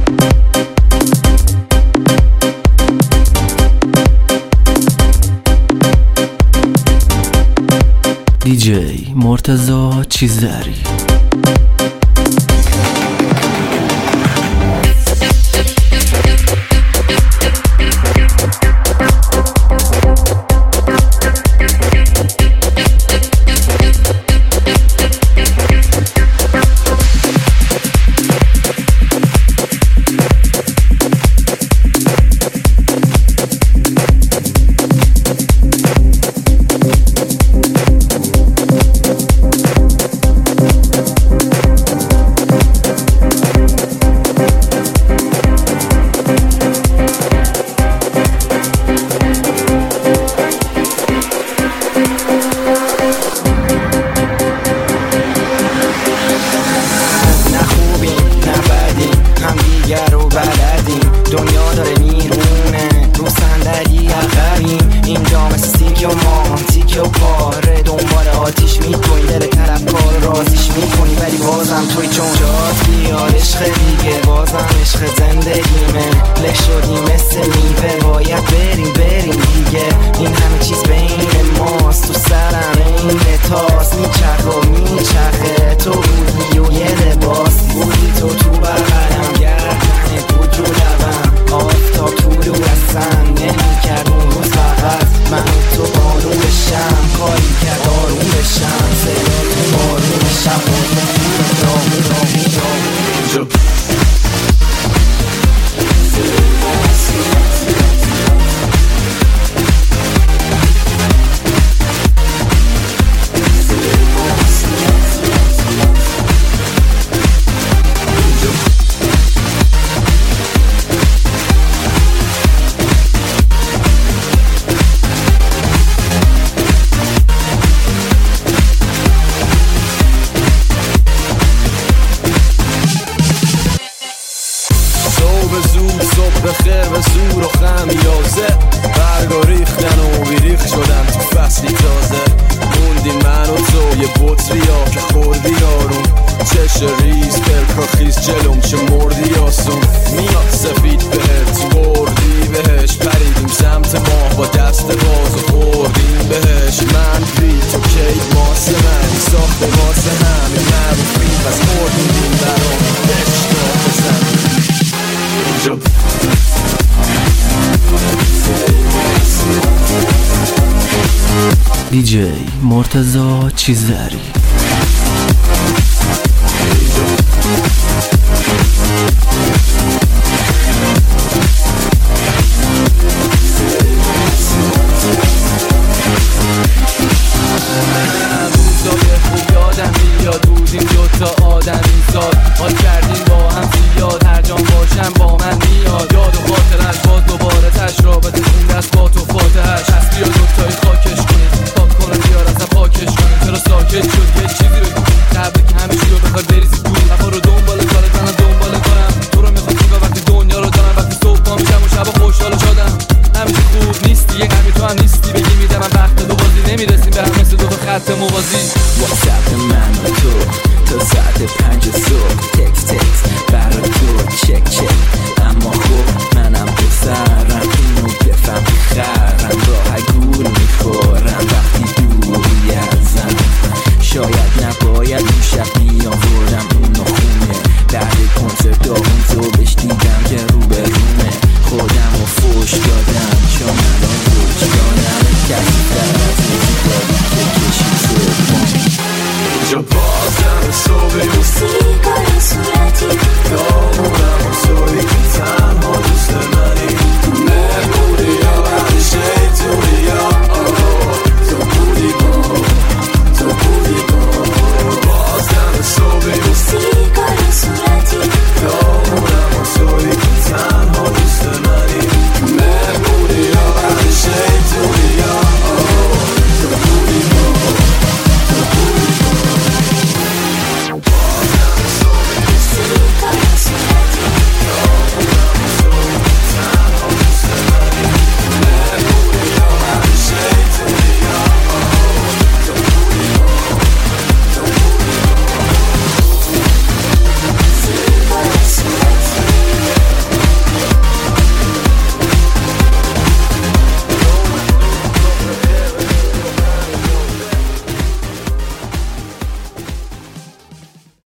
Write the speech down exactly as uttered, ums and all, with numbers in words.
دیجی مرتضی چیزری. دنیا داره میرونه رو صندلی عقبیم، اینجا مثل سیک و مانتیک و پاره دنبال آتیش میکنی، دل طرف کار رازیش میکنی ولی بازم توی چون جات بیاد عشق دیگه، بازم عشق زندگیمه له شدی مثل میوه، باید بریم بریم دیگه، این همه چیز بین ماست، تو سرم این تاس میچرخ و میچرخه، تو بودی و یه لباس بودی، تو تو بغلم گردنه بود رو لبم، آفتاب تو رو رسن نمیکرد اون روز فقط من تو بارون بشم، کاری کرد آروم بشم، صدا تو بارون بشم، رامون رامون رامون بخیر و زور و خمیازه، برگا ریختن و بیریخ شدن تو فصلی تازه، موندیم من و تو یه بطریا که خوردی یارون، چش ریز پرکا خیز جلوم چه مردی آسون، میاد سفید بهت بردی بهش، پریدیم سمت ماه با دست باز و خوردیم بهش، من بی تو کیت ماسه منی ساخته واسه همین نروفیم پس خوردیم برام بشتا بزن اینجا دیجی مرتضی چیزری.